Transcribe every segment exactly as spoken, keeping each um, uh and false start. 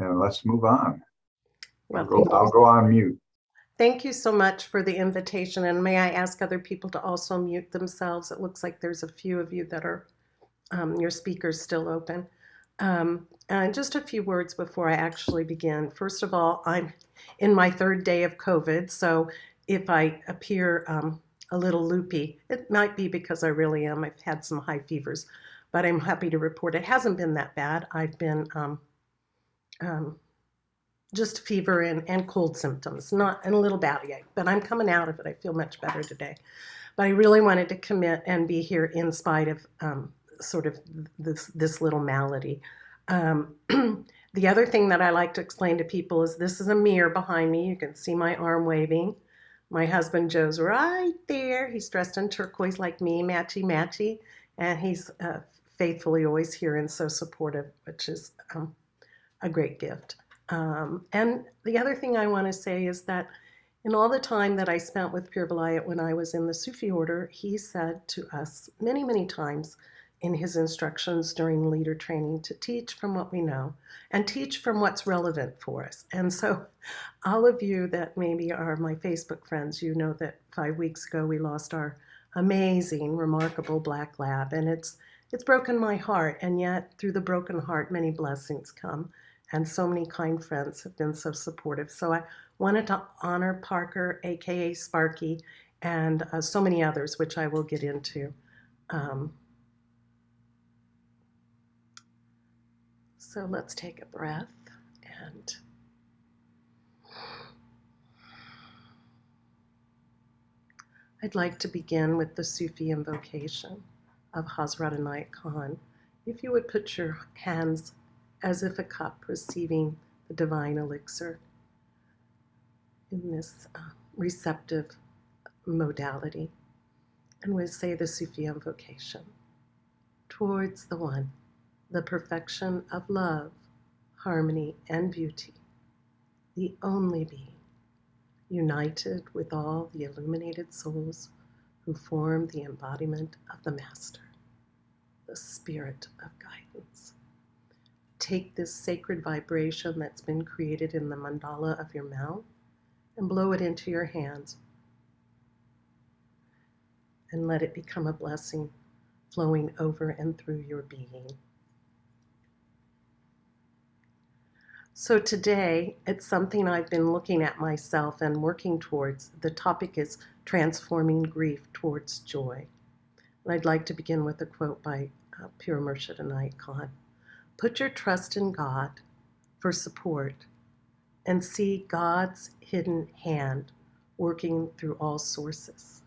and let's move on. I'll Well, go, thank I'll you. go on mute. Thank you so much for the invitation. And may I ask other people to also mute themselves? It looks like there's a few of you that are, um, your speakers still open. Um, and just a few words before I actually begin. First of all, I'm in my third day of COVID, so if I appear um, a little loopy, it might be because I really am. I've had some high fevers, but I'm happy to report it hasn't been that bad. I've been um, um, just fever and, and cold symptoms, not and a little bellyache, but I'm coming out of it. I feel much better today. But I really wanted to commit and be here in spite of um, sort of this this little malady. Um, the other thing that I like to explain to people is this is a mirror behind me. You can see my arm waving. My husband Joe's right there. He's dressed in turquoise like me, matchy matchy, and he's uh, faithfully always here and so supportive, which is um, a great gift. Um, and the other thing I want to say is that in all the time that I spent with Pir Vilayat when I was in the Sufi order, he said to us many, many times in his instructions during leader training to teach from what we know and teach from what's relevant for us. And so, all of you that maybe are my Facebook friends, you know that five weeks ago we lost our amazing, remarkable black lab, and it's it's broken my heart. And yet, through the broken heart, many blessings come, and so many kind friends have been so supportive. So I wanted to honor Parker, aka Sparky, and uh, so many others, which I will get into. Um, so let's take a breath and I'd like to begin with the Sufi invocation of Hazrat Inayat Khan. If you would put your hands as if a cup receiving the divine elixir in this uh, receptive modality, and we say the Sufi invocation towards the One, the perfection of love, harmony, and beauty, the only being, united with all the illuminated souls who form the embodiment of the Master, the Spirit of guidance. Take this sacred vibration that's been created in the mandala of your mouth and blow it into your hands and let it become a blessing flowing over and through your being. So today, it's something I've been looking at myself and working towards. The topic is transforming grief towards joy. And I'd like to begin with a quote by uh, Pir Murshid Inayat Khan. Put your trust in God for support and see God's hidden hand working through all sources.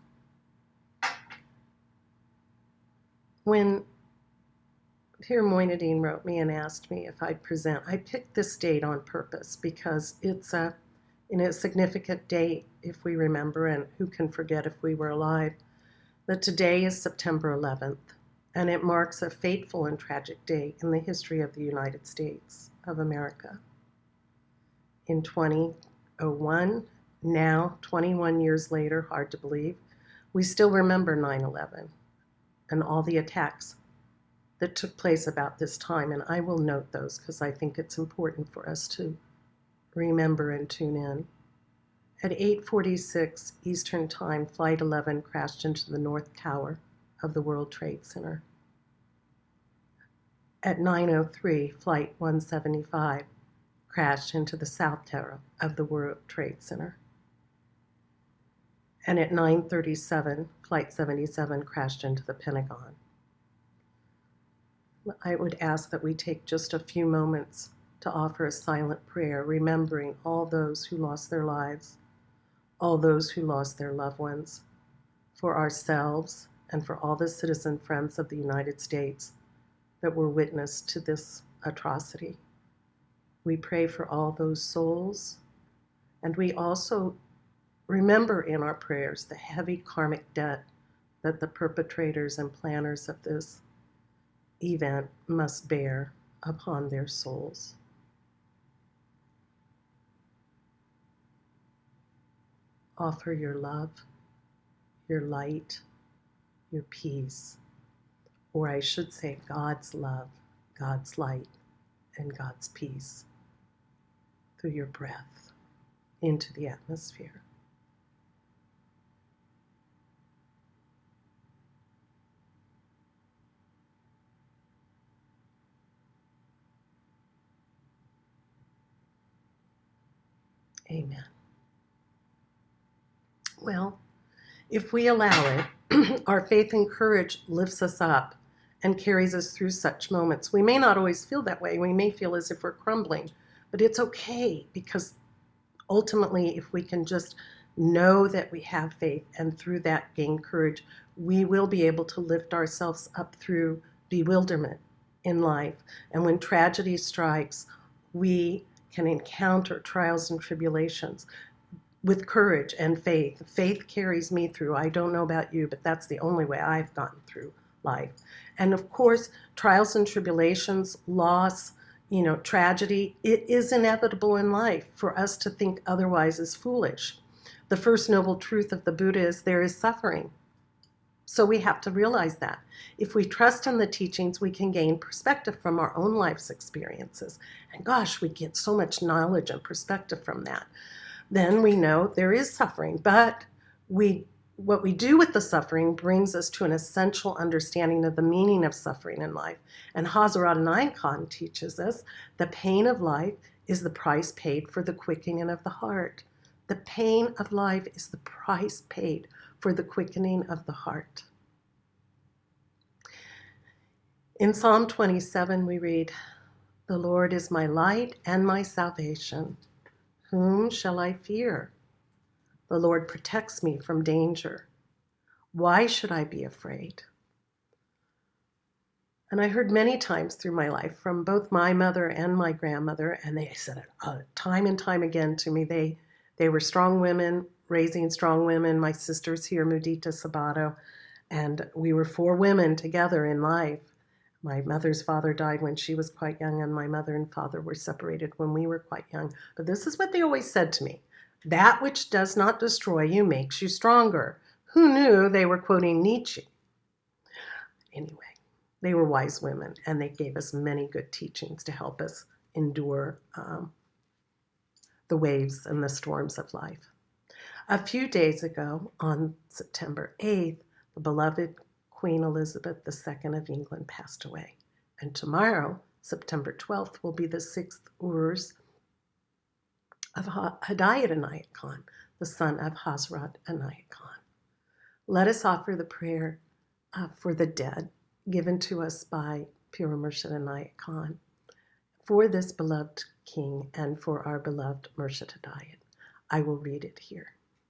When Pir Moinadine wrote me and asked me if I'd present, I picked this date on purpose because it's a, in a significant date if we remember, and who can forget if we were alive, that today is September eleventh, and it marks a fateful and tragic day in the history of the United States of America. In two thousand one, now twenty-one years later, hard to believe, we still remember nine eleven and all the attacks that took place about this time, and I will note those because I think it's important for us to remember and tune in. At eight forty-six Eastern Time, Flight eleven crashed into the North Tower of the World Trade Center. At nine oh three, Flight one seventy-five crashed into the South Tower of the World Trade Center. And at nine thirty-seven, Flight seventy-seven crashed into the Pentagon. I would ask that we take just a few moments to offer a silent prayer, remembering all those who lost their lives, all those who lost their loved ones, for ourselves and for all the citizen friends of the United States that were witness to this atrocity. We pray for all those souls, and we also remember in our prayers the heavy karmic debt that the perpetrators and planners of this event must bear upon their souls. Offer your love, your light, your peace, or I should say God's love, God's light, and God's peace through your breath into the atmosphere. Amen. Well, if we allow it, our faith and courage lifts us up and carries us through such moments. We may not always feel that way. We may feel as if we're crumbling, but it's okay, because ultimately, if we can just know that we have faith and through that gain courage, we will be able to lift ourselves up through bewilderment in life. And when tragedy strikes, we can encounter trials and tribulations with courage and faith. Faith carries me through. I don't know about you, but that's the only way I've gotten through life. And of course, trials and tribulations, loss, you know, tragedy, it is inevitable in life. For us to think otherwise is foolish. The first noble truth of the Buddha is there is suffering. So we have to realize that. If we trust in the teachings, we can gain perspective from our own life's experiences. And gosh, we get so much knowledge and perspective from that. Then we know there is suffering, but we what we do with the suffering brings us to an essential understanding of the meaning of suffering in life. And Hazrat Inayat Khan teaches us the pain of life is the price paid for the quickening of the heart. The pain of life is the price paid for the quickening of the heart. In Psalm twenty-seven, we read, "The Lord is my light and my salvation. Whom shall I fear? The Lord protects me from danger. Why should I be afraid?" And I heard many times through my life from both my mother and my grandmother, and they said it uh, time and time again to me. They, they were strong women, raising strong women. My sister's here, Mudita Sabato, and we were four women together in life. My mother's father died when she was quite young, and my mother and father were separated when we were quite young. But this is what they always said to me: that which does not destroy you makes you stronger. Who knew they were quoting Nietzsche? Anyway, they were wise women, and they gave us many good teachings to help us endure um, the waves and the storms of life. A few days ago, on September eighth, the beloved Queen Elizabeth the Second of England passed away. And tomorrow, September twelfth, will be the sixth Urs of Hidayat Inayat Khan, the son of Hazrat Inayat Khan. Let us offer the prayer uh, for the dead given to us by Pir Murshid Inayat Khan, for this beloved king and for our beloved Murshid Hidayat. I will read it here.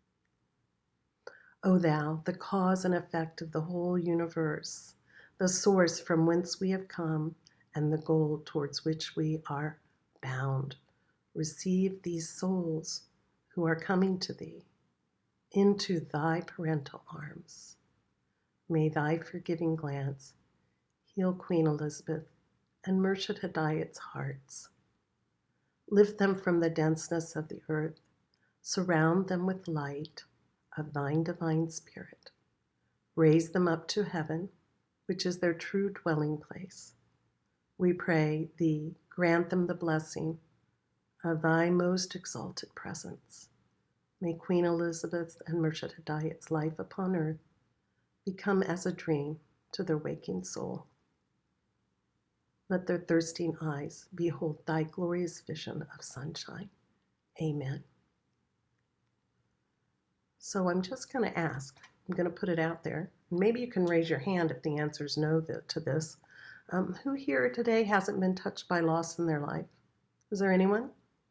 O thou, the cause and effect of the whole universe, the source from whence we have come, and the goal towards which we are bound, receive these souls who are coming to thee into thy parental arms. May thy forgiving glance heal Queen Elizabeth and Murshid Hidayat's hearts. Lift them from the denseness of the earth, surround them with light of thine divine spirit. Raise them up to heaven, which is their true dwelling place. We pray thee, grant them the blessing of thy most exalted presence. May Queen Elizabeth's and Murshid Hidayat's life upon earth become as a dream to their waking soul. Let their thirsting eyes behold thy glorious vision of sunshine. Amen. So I'm just going to ask, I'm going to put it out there. Maybe you can raise your hand if the answer is no to this. Um, who here today hasn't been touched by loss in their life? Is there anyone?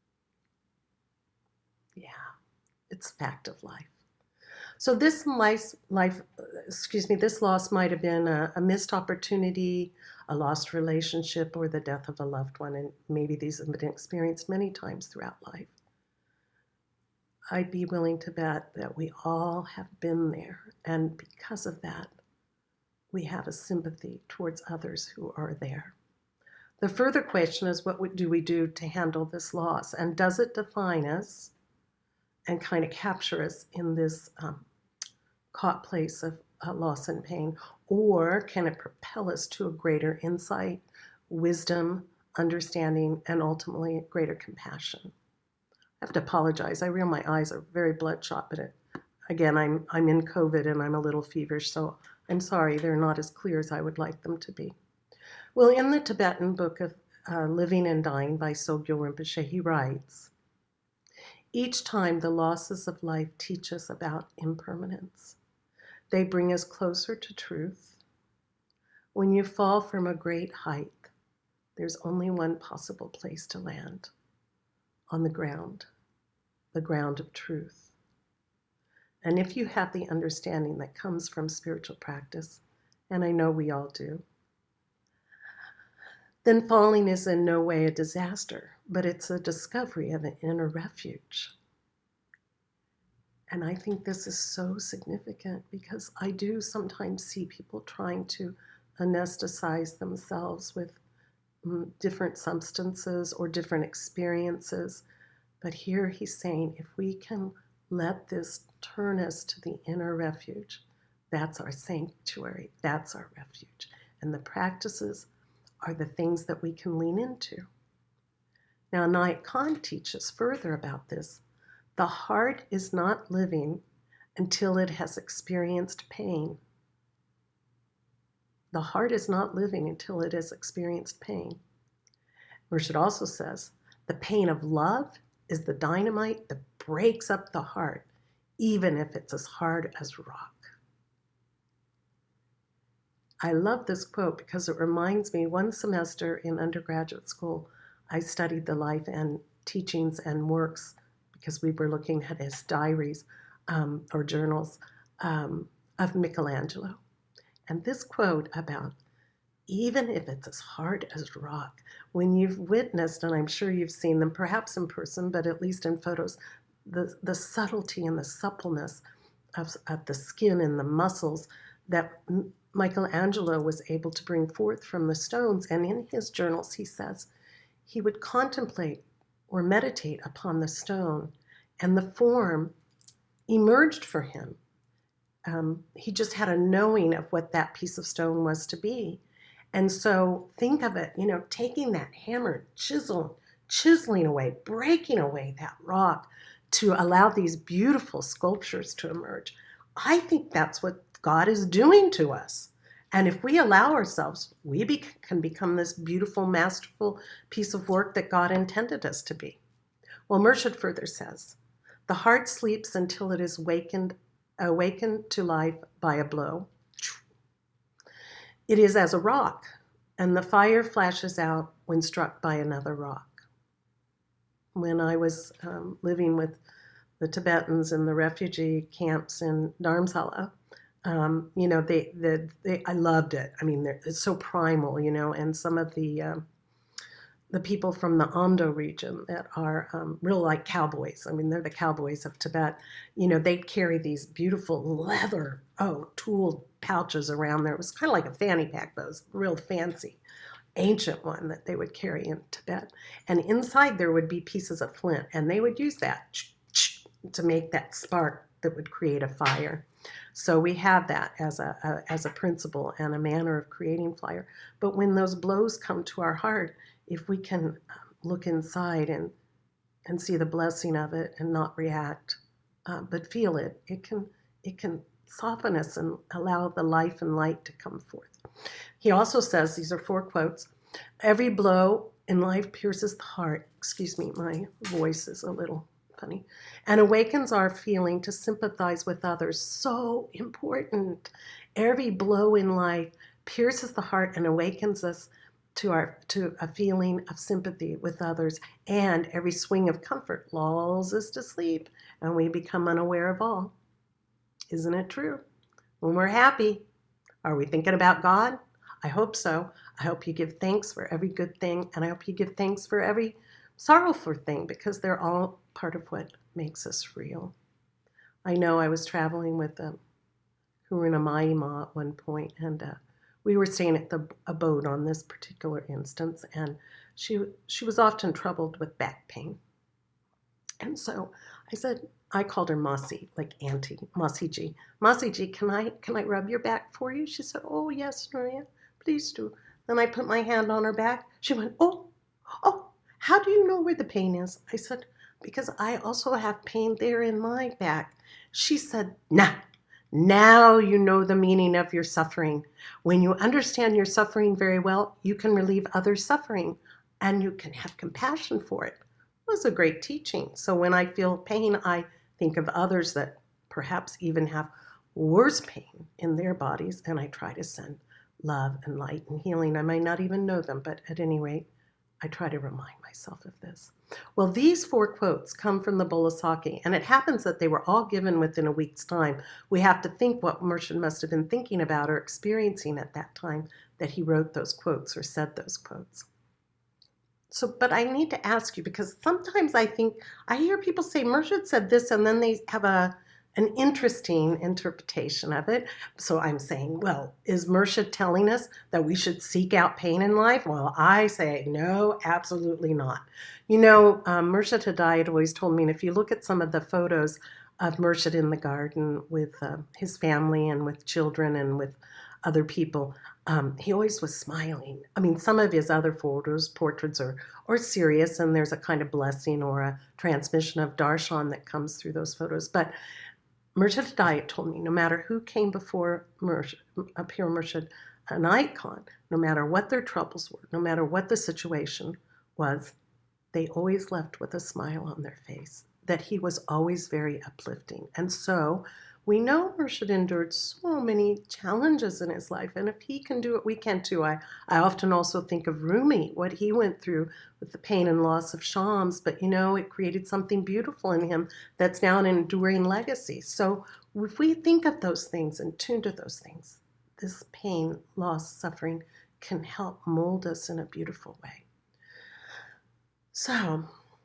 Yeah, it's fact of life. So this life, life, excuse me, this loss might have been a, a missed opportunity, a lost relationship, or the death of a loved one, and maybe these have been experienced many times throughout life. I'd be willing to bet that we all have been there, and because of that, we have a sympathy towards others who are there. The further question is, what do we do to handle this loss? And does it define us and kind of capture us in this um, caught place of uh, loss and pain? Or can it propel us to a greater insight, wisdom, understanding, and ultimately greater compassion? have to apologize. I real my eyes are very bloodshot, but it, again, I'm I'm in COVID and I'm a little feverish, so I'm sorry they're not as clear as I would like them to be. Well, in the Tibetan book of uh, Living and Dying by Sogyal Rinpoche, he writes, each time the losses of life teach us about impermanence. They bring us closer to truth. When you fall from a great height, there's only one possible place to land, on the ground, the ground of truth. And if you have the understanding that comes from spiritual practice, and I know we all do, then falling is in no way a disaster, but it's a discovery of an inner refuge. And I think this is so significant because I do sometimes see people trying to anesthetize themselves with um, different substances or different experiences. But here he's saying, if we can let this turn us to the inner refuge, that's our sanctuary, that's our refuge. And the practices are the things that we can lean into. Now, Nayat Khan teaches further about this. The heart is not living until it has experienced pain. The heart is not living until it has experienced pain. Murshid also says, the pain of love is the dynamite that breaks up the heart, even if it's as hard as rock. I love this quote because it reminds me, one semester in undergraduate school, I studied the life and teachings and works, because we were looking at his diaries um, or journals um, of Michelangelo. And this quote about, even if it's as hard as rock, when you've witnessed, and I'm sure you've seen them, perhaps in person, but at least in photos, the, the subtlety and the suppleness of, of the skin and the muscles that Michelangelo was able to bring forth from the stones. And in his journals, he says, he would contemplate or meditate upon the stone, and the form emerged for him. Um, he just had a knowing of what that piece of stone was to be. And so think of it, you know, taking that hammer, chisel, chiseling away, breaking away that rock to allow these beautiful sculptures to emerge. I think that's what God is doing to us. And if we allow ourselves, we be, can become this beautiful, masterful piece of work that God intended us to be. Well, Murshid further says, the heart sleeps until it is wakened, awakened to life by a blow. It is as a rock, and the fire flashes out when struck by another rock. When I was um, living with the Tibetans in the refugee camps in Dharamsala, Um, you know, they, they, they, I loved it. I mean, it's so primal, you know, and some of the, um, the people from the Amdo region that are um, real like cowboys. I mean, they're the cowboys of Tibet. You know, they'd carry these beautiful leather, oh, tooled pouches around there. It was kind of like a fanny pack, but it was real fancy, ancient one that they would carry in Tibet. And inside there would be pieces of flint, and they would use that to make that spark that would create a fire. So we have that as a, a as a principle and a manner of creating fire. But when those blows come to our heart, if we can look inside and and see the blessing of it and not react, uh, but feel it, it can it can soften us and allow the life and light to come forth. He also says, these are four quotes, every blow in life pierces the heart. Excuse me, my voice is a little funny, and awakens our feeling to sympathize with others. So important. Every blow in life pierces the heart and awakens us to our to a feeling of sympathy with others, and every swing of comfort lulls us to sleep, and we become unaware of all. Isn't it true? When we're happy, are we thinking about God? I hope so. I hope you give thanks for every good thing, and I hope you give thanks for every sorrowful thing, because they're all part of what makes us real. I know I was traveling with um, Haruna Maima at one point, and uh, we were staying at the abode on this particular instance, and she she was often troubled with back pain. And so I said, I called her Masi, like Auntie, Masi Ji. Masi Ji, can I, can I rub your back for you? She said, oh, yes, Nuria, please do. Then I put my hand on her back. She went, oh, oh, how do you know where the pain is? I said, because I also have pain there in my back. She said, nah, now you know the meaning of your suffering. When you understand your suffering very well, you can relieve others' suffering and you can have compassion for it. It was a great teaching. So when I feel pain, I think of others that perhaps even have worse pain in their bodies, and I try to send love and light and healing. I might not even know them, but at any rate, I try to remind myself of this. Well, these four quotes come from the Bulasaki, and it happens that they were all given within a week's time. We have to think what Murshid must have been thinking about or experiencing at that time that he wrote those quotes or said those quotes. So, but I need to ask you, because sometimes I think I hear people say Murshid said this, and then they have a an interesting interpretation of it. So I'm saying, well, is Murshid telling us that we should seek out pain in life? Well, I say no, absolutely not. You know, um, Murshid Hidayat always told me, and if you look at some of the photos of Murshid in the garden with uh, his family and with children and with other people, um, he always was smiling. I mean, some of his other photos, portraits are, are serious, and there's a kind of blessing or a transmission of darshan that comes through those photos. But Murshid Hidayat told me no matter who came before Murshid, a Pir Murshid, an icon, no matter what their troubles were, no matter what the situation was, they always left with a smile on their face, that he was always very uplifting. And so we know Murshid endured so many challenges in his life, and if he can do it, we can too. I, I often also think of Rumi, what he went through with the pain and loss of Shams, but you know, it created something beautiful in him that's now an enduring legacy. So if we think of those things and tune to those things, this pain, loss, suffering can help mold us in a beautiful way. So,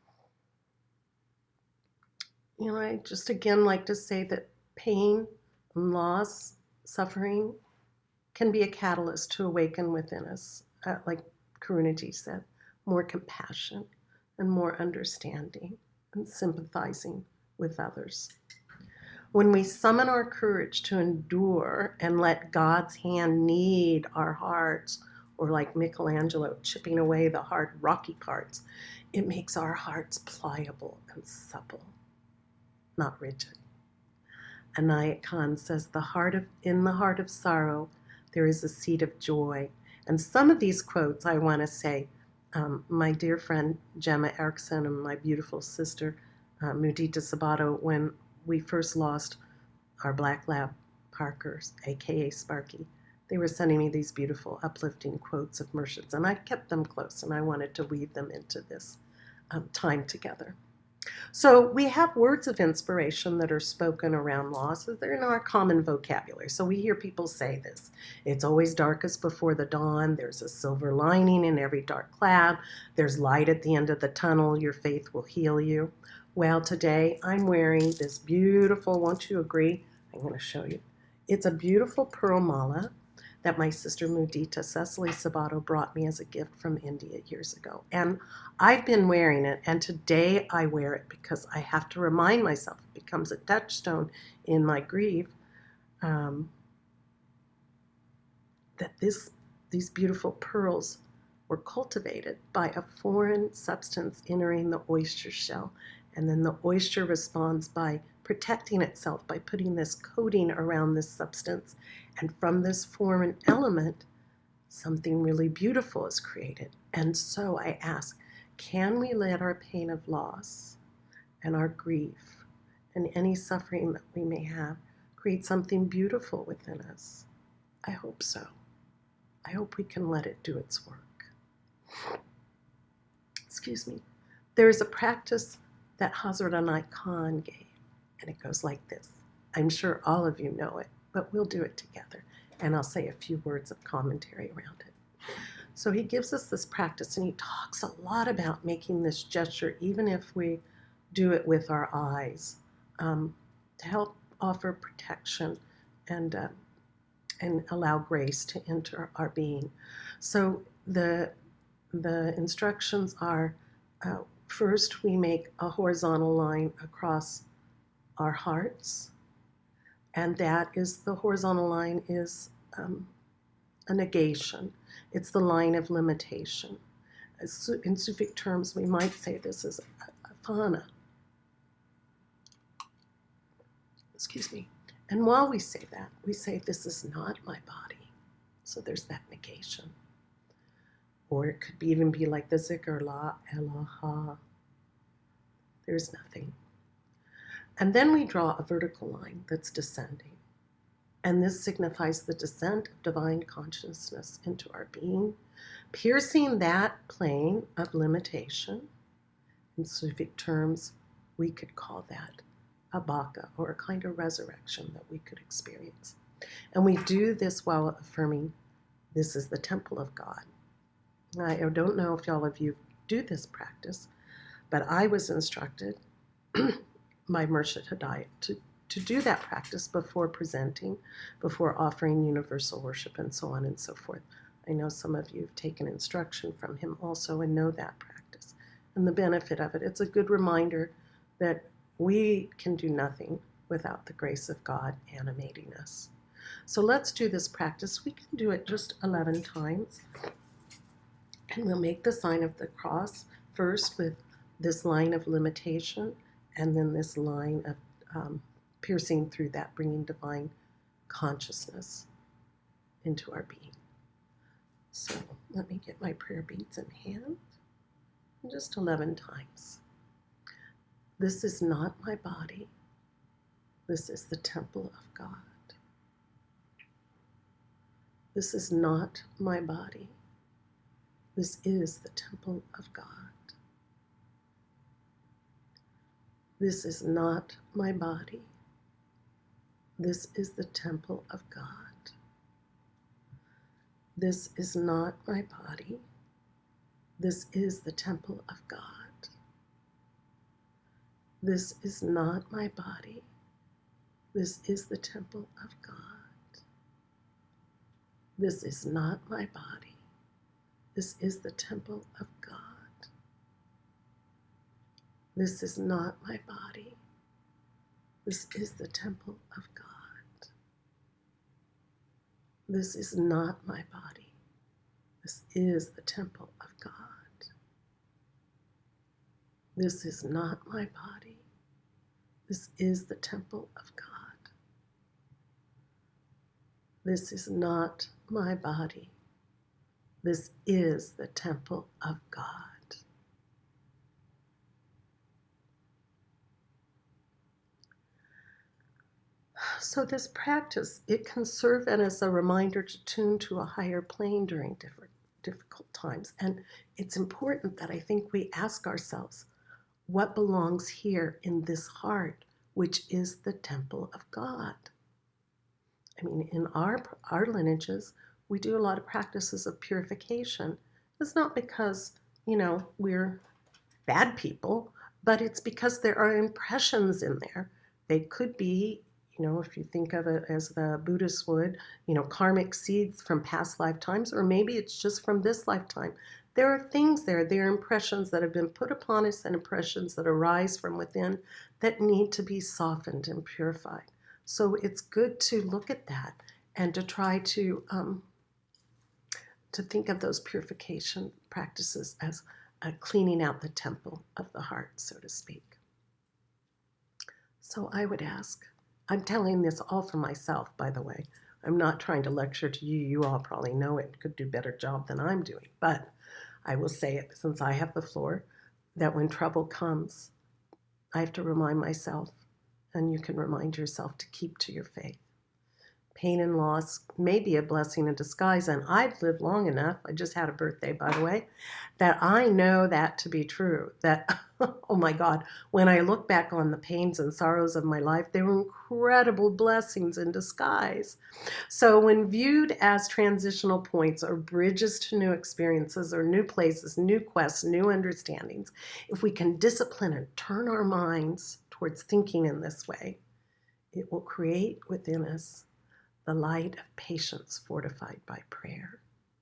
you know, I just again like to say that pain, loss, suffering can be a catalyst to awaken within us, uh, like Karunaji said, more compassion and more understanding and sympathizing with others. When we summon our courage to endure and let God's hand knead our hearts, or like Michelangelo chipping away the hard, rocky parts, it makes our hearts pliable and supple, not rigid. Anayat Khan says, the heart of, in the heart of sorrow, there is a seed of joy. And some of these quotes I want to say, um, my dear friend Gemma Erickson and my beautiful sister uh, Mudita Sabato, when we first lost our black lab Parkers, aka Sparky, they were sending me these beautiful uplifting quotes of Murshid's, and I kept them close, and I wanted to weave them into this um, time together. So we have words of inspiration that are spoken around loss. They're in our common vocabulary. So we hear people say this. It's always darkest before the dawn. There's a silver lining in every dark cloud. There's light at the end of the tunnel. Your faith will heal you. Well, today I'm wearing this beautiful, won't you agree? I'm going to show you. It's a beautiful pearl mala that my sister Mudita Cecily Sabato brought me as a gift from India years ago. And I've been wearing it, and today I wear it because I have to remind myself, it becomes a touchstone in my grief, um, that this, these beautiful pearls were cultivated by a foreign substance entering the oyster shell. And then the oyster responds by protecting itself by putting this coating around this substance. And from this foreign element, something really beautiful is created. And so I ask, can we let our pain of loss and our grief and any suffering that we may have create something beautiful within us? I hope so. I hope we can let it do its work. Excuse me. There is a practice that Hazrat Anayat Khan gave, and it goes like this. I'm sure all of you know it, but we'll do it together, and I'll say a few words of commentary around it. So he gives us this practice, and he talks a lot about making this gesture, even if we do it with our eyes, um, to help offer protection and uh, and allow grace to enter our being. So the the instructions are, uh, first we make a horizontal line across our hearts, and that is, the horizontal line is um, a negation. It's the line of limitation. In Sufic terms, we might say this is a fana, Excuse me. And while we say that, we say, this is not my body. So there's that negation. Or it could be even be like the Zikr, La ilaha. There's nothing. And then we draw a vertical line that's descending. And this signifies the descent of divine consciousness into our being, piercing that plane of limitation. In Sufic terms, we could call that a baka, or a kind of resurrection that we could experience. And we do this while affirming, this is the temple of God. I don't know if all of you do this practice, but I was instructed by Murshid Hidayat to, to do that practice before presenting, before offering universal worship, and so on and so forth. I know some of you have taken instruction from him also and know that practice and the benefit of it. It's a good reminder that we can do nothing without the grace of God animating us. So let's do this practice. We can do it just eleven times. And we'll make the sign of the cross first with this line of limitation, and then this line of um, piercing through that, bringing divine consciousness into our being. So let me get my prayer beads in hand. Just eleven times. This is not my body. This is the temple of God. This is not my body. This is the temple of God. This is not my body. This is the temple of God. This is not my body. This is the temple of God. This is not my body. This is the temple of God. This is not my body. This is the temple of God. This is not my body. This is the temple of God. This is not my body. This is the temple of God. This is not my body. This is the temple of God. This is not my body. This is the temple of God. So this practice, it can serve as a reminder to tune to a higher plane during different, difficult times. And it's important that I think we ask ourselves, what belongs here in this heart, which is the temple of God? I mean, in our, our lineages, we do a lot of practices of purification. It's not because, you know, we're bad people, but it's because there are impressions in there. They could be, you know, if you think of it as the Buddhists would, you know, karmic seeds from past lifetimes, or maybe it's just from this lifetime. There are things there, there are impressions that have been put upon us and impressions that arise from within that need to be softened and purified. So it's good to look at that and to try to um, to think of those purification practices as uh, cleaning out the temple of the heart, so to speak. So I would ask, I'm telling this all for myself, by the way. I'm not trying to lecture to you. You all probably know it, could do a better job than I'm doing. But I will say it, since I have the floor, that when trouble comes, I have to remind myself, and you can remind yourself, to keep to your faith. Pain and loss may be a blessing in disguise, and I've lived long enough, I just had a birthday, by the way, that I know that to be true, that, oh my God, when I look back on the pains and sorrows of my life, they were incredible blessings in disguise. So when viewed as transitional points or bridges to new experiences or new places, new quests, new understandings, if we can discipline and turn our minds towards thinking in this way, it will create within us the light of patience fortified by prayer.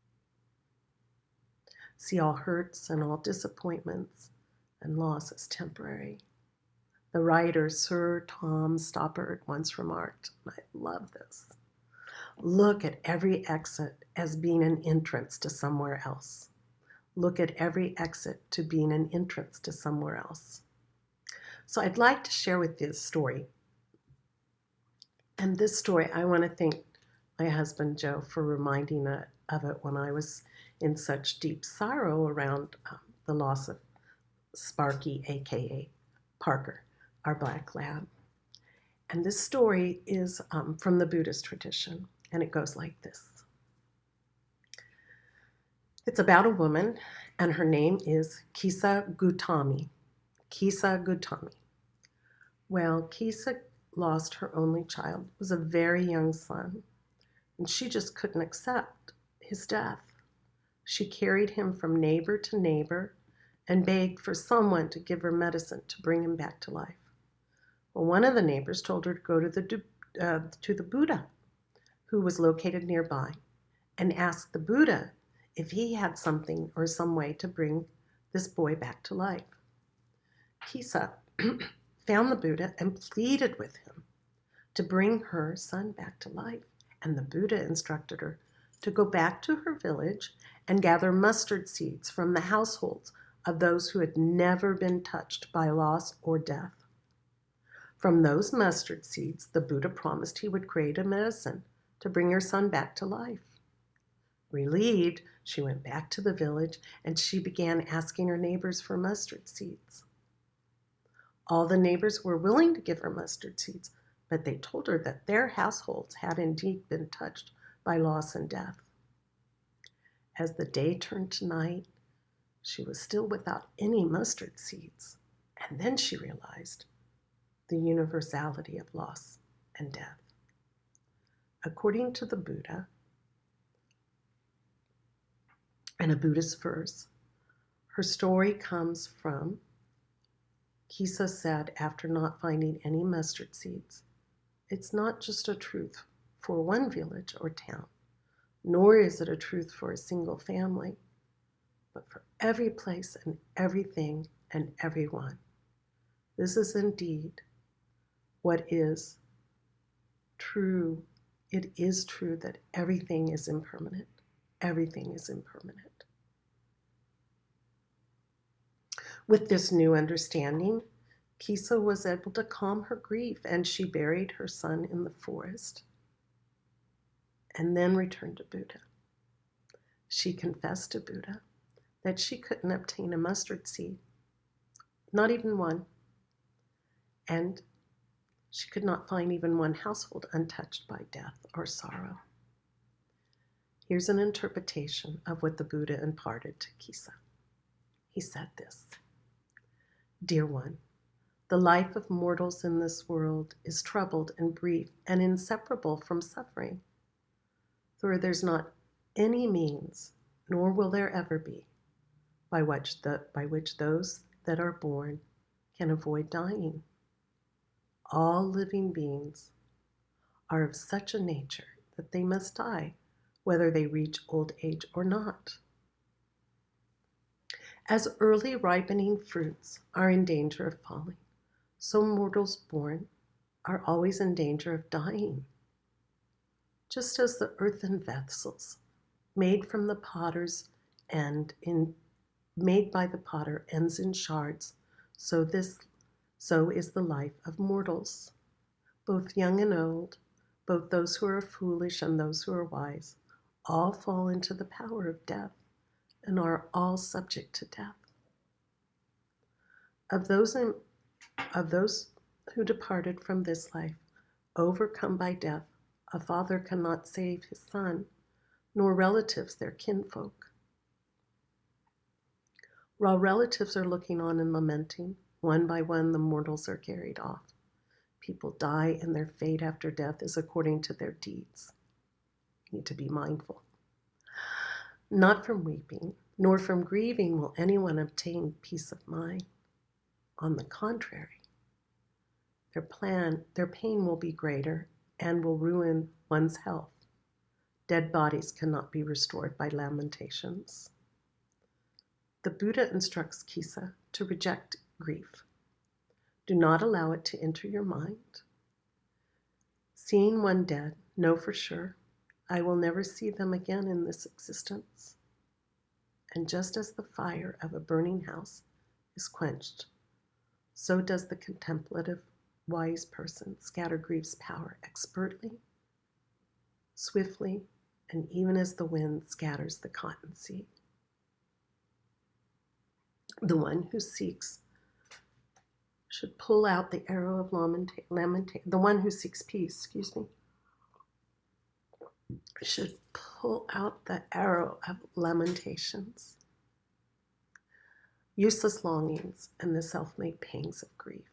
See all hurts and all disappointments and loss as temporary. The writer Sir Tom Stoppard once remarked, and I love this, look at every exit as being an entrance to somewhere else. Look at every exit to being an entrance to somewhere else. So I'd like to share with you a story And this story, I want to thank my husband Joe for reminding it, of it when I was in such deep sorrow around um, the loss of Sparky, aka Parker, our black lab. And this story is um, from the Buddhist tradition, and it goes like this. It's about a woman, and her name is Kisa Gautami. Kisa Gautami. Well, Kisa lost her only child. It was a very young son, and she just couldn't accept his death. She carried him from neighbor to neighbor and begged for someone to give her medicine to bring him back to life. Well, one of the neighbors told her to go to the, uh, to the Buddha, who was located nearby, and ask the Buddha if he had something or some way to bring this boy back to life. Kisa found the Buddha and pleaded with him to bring her son back to life. And the Buddha instructed her to go back to her village and gather mustard seeds from the households of those who had never been touched by loss or death. From those mustard seeds, the Buddha promised he would create a medicine to bring her son back to life. Relieved, she went back to the village and she began asking her neighbors for mustard seeds. All the neighbors were willing to give her mustard seeds, but they told her that their households had indeed been touched by loss and death. As the day turned to night, she was still without any mustard seeds, and then she realized the universality of loss and death. According to the Buddha, and a Buddhist verse, her story comes from Kisa said after not finding any mustard seeds, "It's not just a truth for one village or town, nor is it a truth for a single family, but for every place and everything and everyone. This is indeed what is true. It is true that everything is impermanent. Everything is impermanent." With this new understanding, Kisa was able to calm her grief, and she buried her son in the forest and then returned to Buddha. She confessed to Buddha that she couldn't obtain a mustard seed, not even one, and she could not find even one household untouched by death or sorrow. Here's an interpretation of what the Buddha imparted to Kisa. He said this: "Dear one, the life of mortals in this world is troubled and brief and inseparable from suffering. For there's not any means, nor will there ever be, by which, the, by which those that are born can avoid dying. All living beings are of such a nature that they must die, whether they reach old age or not. As early ripening fruits are in danger of falling, so mortals born are always in danger of dying. Just as the earthen vessels made from the potter's end in made by the potter ends in shards, so this so is the life of mortals. Both young and old, both those who are foolish and those who are wise, all fall into the power of death and are all subject to death. Of those in, of those who departed from this life, overcome by death, a father cannot save his son, nor relatives their kinfolk. While relatives are looking on and lamenting, one by one the mortals are carried off. People die, and their fate after death is according to their deeds. You need to be mindful. Not from weeping, nor from grieving will anyone obtain peace of mind. On the contrary, their plan, their pain will be greater and will ruin one's health. Dead bodies cannot be restored by lamentations. The Buddha instructs Kisa to reject grief. Do not allow it to enter your mind. Seeing one dead, know for sure, I will never see them again in this existence. And just as the fire of a burning house is quenched, so does the contemplative wise person scatter grief's power expertly, swiftly, and even as the wind scatters the cotton seed. The one who seeks should pull out the arrow of lamentation. Lamenta- the one who seeks peace, excuse me, should pull out the arrow of lamentations, useless longings, and the self-made pangs of grief.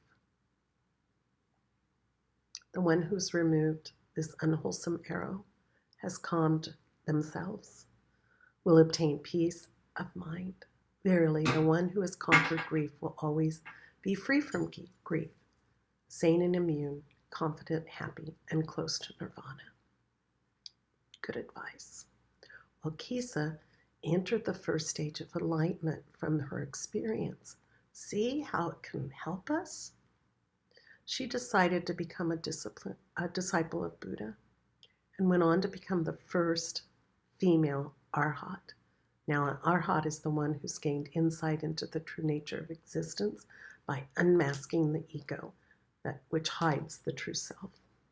The one who's removed this unwholesome arrow has calmed themselves, will obtain peace of mind. Verily, the one who has conquered grief will always be free from grief, sane and immune, confident, happy, and close to nirvana. Good advice. Well, Kisa entered the first stage of enlightenment from her experience. See how it can help us? She decided to become a, discipline, a disciple of Buddha and went on to become the first female arhat. Now, an arhat is the one who's gained insight into the true nature of existence by unmasking the ego, that which hides the true self.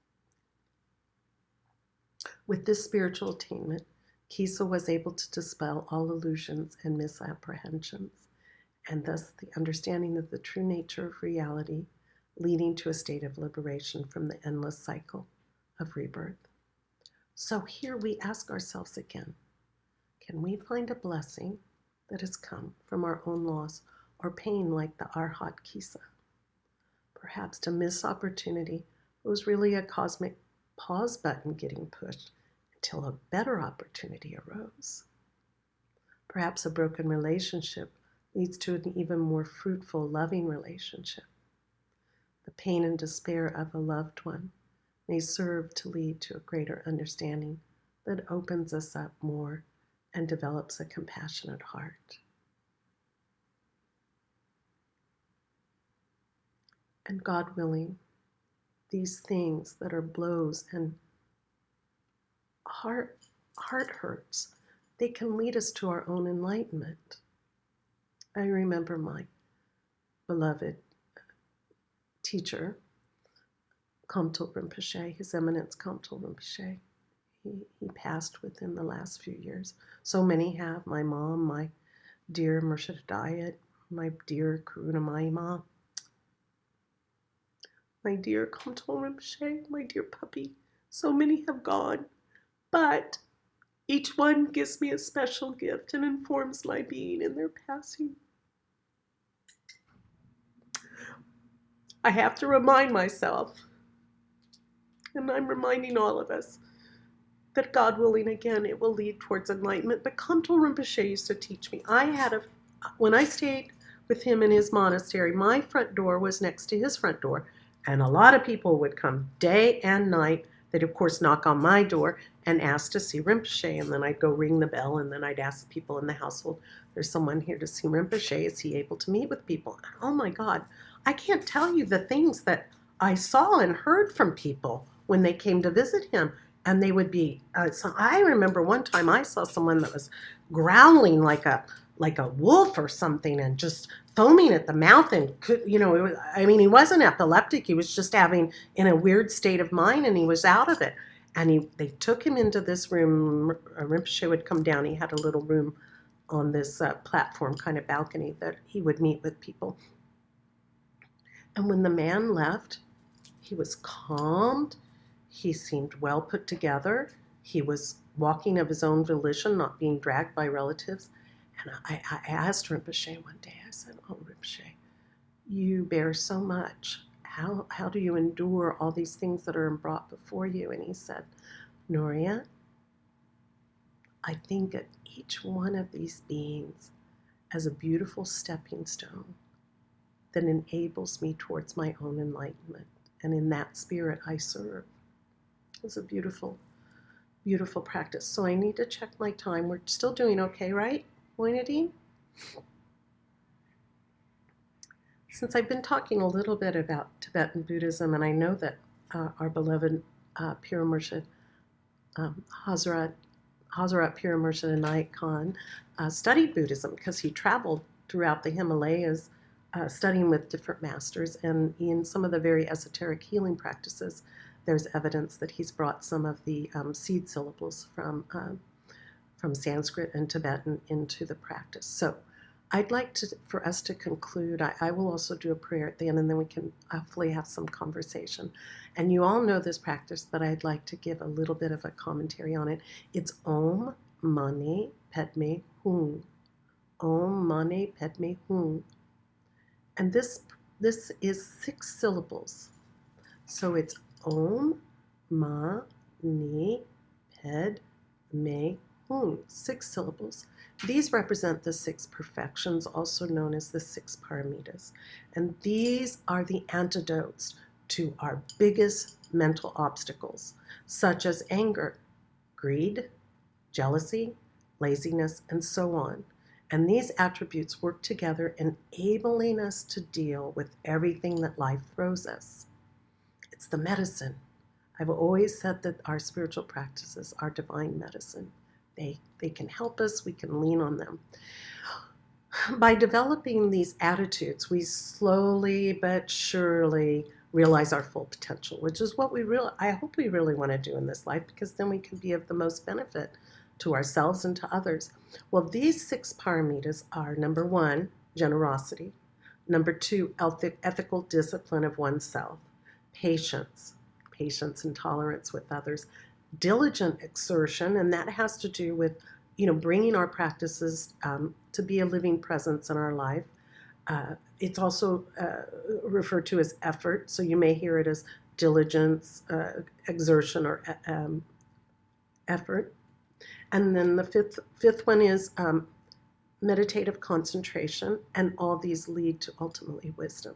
With this spiritual attainment, Kisa was able to dispel all illusions and misapprehensions, and thus the understanding of the true nature of reality, leading to a state of liberation from the endless cycle of rebirth. So here we ask ourselves again, can we find a blessing that has come from our own loss or pain like the Arhat Kisa? Perhaps to miss opportunity was really a cosmic pause button getting pushed until a better opportunity arose. Perhaps a broken relationship leads to an even more fruitful, loving relationship. The pain and despair of a loved one may serve to lead to a greater understanding that opens us up more and develops a compassionate heart. And God willing, these things that are blows and heart, heart hurts, they can lead us to our own enlightenment. I remember my beloved teacher, Kamtul Rinpoche, His Eminence Kamtul Rinpoche. He, he passed within the last few years. So many have. My mom, my dear Murshid Hidayat, my dear Karuna Maima, my dear Kamtul Rinpoche, my dear puppy. So many have gone. But each one gives me a special gift and informs my being in their passing. I have to remind myself, and I'm reminding all of us, that God willing, again, it will lead towards enlightenment. But Kamtul Rinpoche used to teach me. I had a, when I stayed with him in his monastery, my front door was next to his front door. And a lot of people would come day and night. They'd, of course, knock on my door and ask to see Rinpoche. And then I'd go ring the bell, and then I'd ask the people in the household, there's someone here to see Rinpoche. Is he able to meet with people? Oh, my God. I can't tell you the things that I saw and heard from people when they came to visit him. And they would be, uh, so I remember one time I saw someone that was growling like a like a wolf or something and just foaming at the mouth and could, you know, it was, I mean, he wasn't epileptic. He was just having in a weird state of mind, and he was out of it. And he, they took him into this room. Rinpoche would come down. He had a little room on this uh, platform kind of balcony that he would meet with people. And when the man left, he was calmed. He seemed well put together. He was walking of his own volition, not being dragged by relatives. And I, I asked Rinpoche one day, I said, oh, Rinpoche, you bear so much. How, how do you endure all these things that are brought before you? And he said, Nuria, I think of each one of these beings as a beautiful stepping stone that enables me towards my own enlightenment. And in that spirit I serve. It's a beautiful, beautiful practice. So I need to check my time. We're still doing okay, right, Moinadine? Since I've been talking a little bit about Tibetan Buddhism, and I know that uh, our beloved uh, Pir Murshid, um, Hazrat, Hazrat Pir Murshid Inayat Khan, uh, studied Buddhism because he traveled throughout the Himalayas uh, studying with different masters, and in some of the very esoteric healing practices, there's evidence that he's brought some of the um, seed syllables from uh, from Sanskrit and Tibetan into the practice. So I'd like to, for us to conclude, I, I will also do a prayer at the end, and then we can hopefully have some conversation. And you all know this practice, but I'd like to give a little bit of a commentary on it. It's Om Mani Padme Hum. Om Mani Padme Hum. And this, this is six syllables. So it's Om Mani Padme Hum, six syllables. These represent the six perfections, also known as the six paramitas. And these are the antidotes to our biggest mental obstacles, such as anger, greed, jealousy, laziness, and so on. And these attributes work together, enabling us to deal with everything that life throws us. It's the medicine. I've always said that our spiritual practices are divine medicine. They, they can help us, we can lean on them. By developing these attitudes, we slowly but surely realize our full potential, which is what we really, I hope we really want to do in this life, because then we can be of the most benefit to ourselves and to others. Well, these six paramitas are: number one, generosity; number two, ethical discipline of oneself; patience, patience and tolerance with others; diligent exertion, and that has to do with, you know, bringing our practices um, to be a living presence in our life. Uh, it's also uh, referred to as effort, so you may hear it as diligence, uh, exertion, or um, effort. And then the fifth fifth one is um, meditative concentration, and all these lead to ultimately wisdom.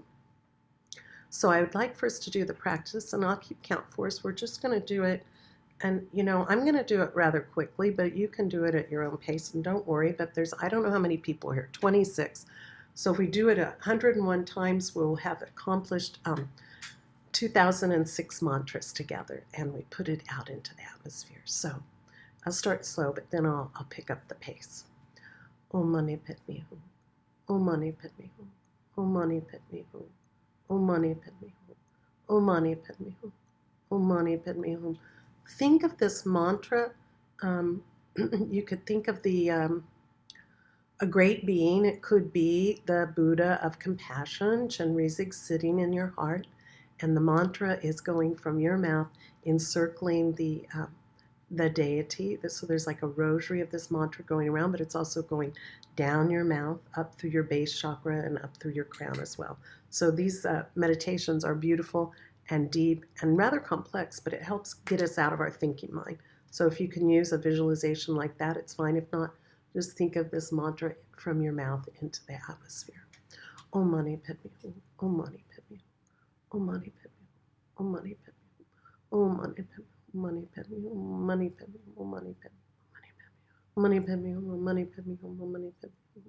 So I would like for us to do the practice, and I'll keep count for us. We're just going to do it. And, you know, I'm going to do it rather quickly, but you can do it at your own pace. And don't worry, but there's, I don't know how many people here, twenty-six. So if we do it one hundred one times, we'll have accomplished um, two thousand six mantras together, and we put it out into the atmosphere. So I'll start slow, but then I'll, I'll pick up the pace. Om Mani Padme Hum. Om Mani Padme Hum. Om Mani Padme Hum. Om Mani Padme Hum. Om Mani Padme Hum. Om Mani Padme Hum. Think of this mantra. Um, you could think of the um, a great being. It could be the Buddha of compassion, Chenrezig, sitting in your heart, and the mantra is going from your mouth, encircling the um, the deity. So there's like a rosary of this mantra going around, but it's also going down your mouth, up through your base chakra, and up through your crown as well. So these uh, meditations are beautiful and deep and rather complex, but it helps get us out of our thinking mind. So if you can use a visualization like that, it's fine. If not, just think of this mantra from your mouth into the atmosphere. Om Mani Padme Hum. Om Mani Padme Hum. Om Mani Padme Hum. Om Mani Padme Hum. Om Mani Padme Hum. Mani Padme Hum. Mani Padme Hum. Mani Padme Hum. Mani Padme Hum. Mani Padme Hum. Mani Padme Hum.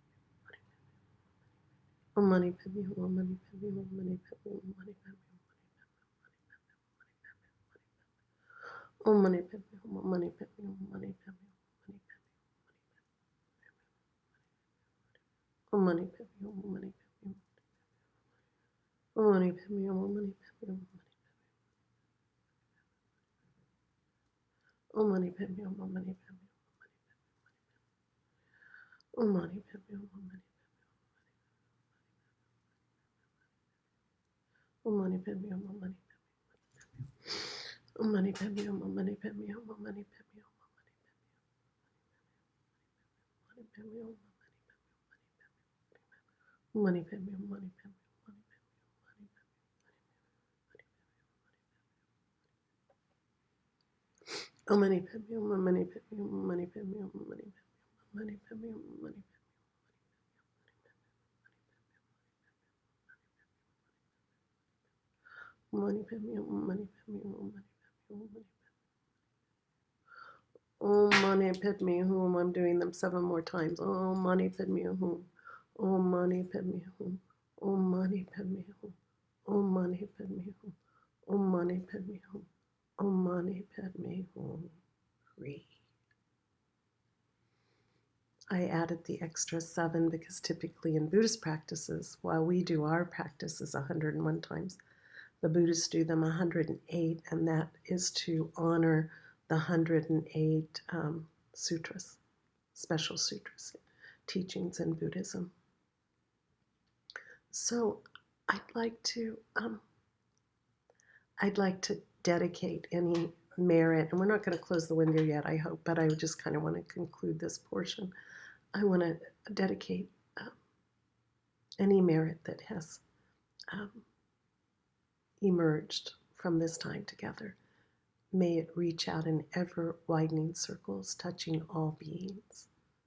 Om Mani Padme Hum. Om Mani Padme Hum. Mani Padme Hum. Mani Padme Hum. Om Mani Padme Hum. Om Mani Padme Hum. Mani Padme Hum. Om Mani Padme Hum. Mani Padme Hum. Om Mani Padme Hum. Mani Padme Hum. Om Mani Padme Hum. Mani Padme Hum. Om Mani Padme Hum. Mani Om Mani Padme Hum. Mani Om Mani Padme Hum. Mani Padme Hum. Mani Padme Hum. Mani Padme Hum. Mani Padme Hum. Mani Padme Hum. Om Mani Padme Hum. Mani Padme Hum. Mani Padme Hum. Mani Mani Padme Hum. Mani Mani Padme Hum. Mani Padme Hum. Mani Om Mani Padme Hum. I'm doing them seven more times. Om Mani Padme Hum. Om Mani Padme Hum. Om Mani Padme Hum. Om Mani Padme Hum. Om Mani Padme Hum. Om Mani Padme Hum. Breathe. I added the extra seven because typically in Buddhist practices, while we do our practices one hundred one times, the Buddhists do them one hundred eight, and that is to honor the one hundred eight um, sutras, special sutras, teachings in Buddhism. So I'd like to, um, I'd like to dedicate any merit, and we're not going to close the window yet, I hope, but I just kind of want to conclude this portion. I want to dedicate um, any merit that has um, emerged from this time together. May it reach out in ever-widening circles, touching all beings.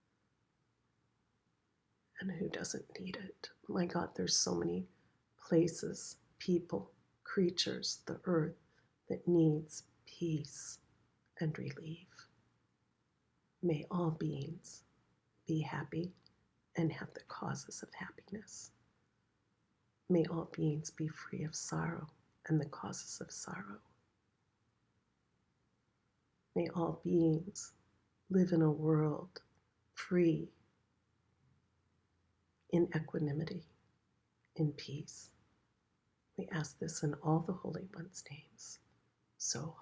And who doesn't need it? My God, there's so many places, people, creatures, the earth that needs peace and relief. May all beings be happy and have the causes of happiness. May all beings be free of sorrow and the causes of sorrow. May all beings live in a world free, in equanimity, in peace. We ask this in all the Holy Ones' names. Soha.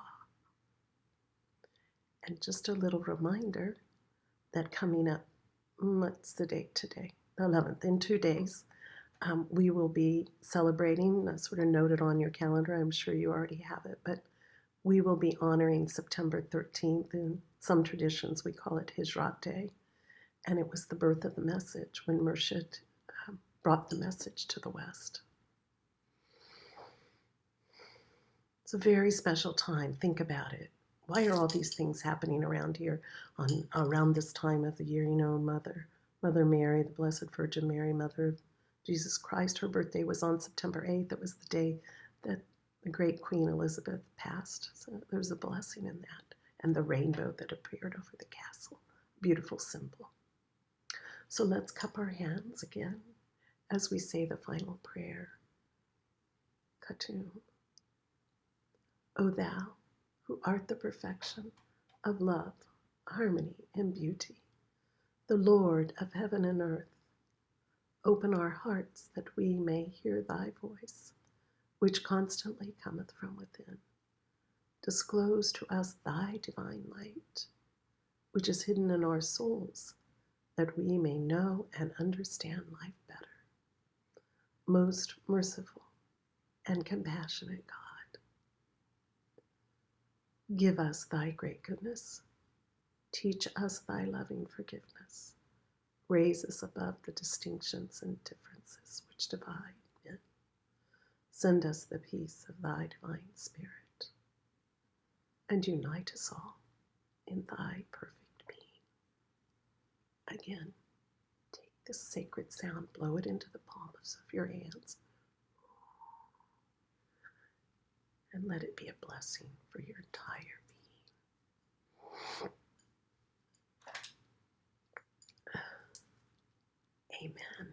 And just a little reminder that coming up, what's the date today? The eleventh, in two days, um, we will be celebrating, uh, sort of noted on your calendar, I'm sure you already have it, but we will be honoring September thirteenth. In some traditions, we call it Hijrat Day. And it was the birth of the message when Murshid um, brought the message to the West. It's a very special time. Think about it. Why are all these things happening around here on around this time of the year? You know, Mother, Mother Mary, the Blessed Virgin Mary, Mother of Jesus Christ, her birthday was on September eighth. It was the day that the great Queen Elizabeth passed. So there's a blessing in that. And the rainbow that appeared over the castle. Beautiful symbol. So let's cup our hands again as we say the final prayer. Khatum. O thou, who art the perfection of love, harmony, and beauty, the Lord of heaven and earth, open our hearts that we may hear thy voice, which constantly cometh from within. Disclose to us thy divine light, which is hidden in our souls, that we may know and understand life better. Most merciful and compassionate God, give us thy great goodness. Teach us thy loving forgiveness. Raise us above the distinctions and differences which divide men. Send us the peace of thy divine Spirit, and unite us all in thy perfect being. Again, take this sacred sound, blow it into the palms of your hands, and let it be a blessing for your entire being. Amen.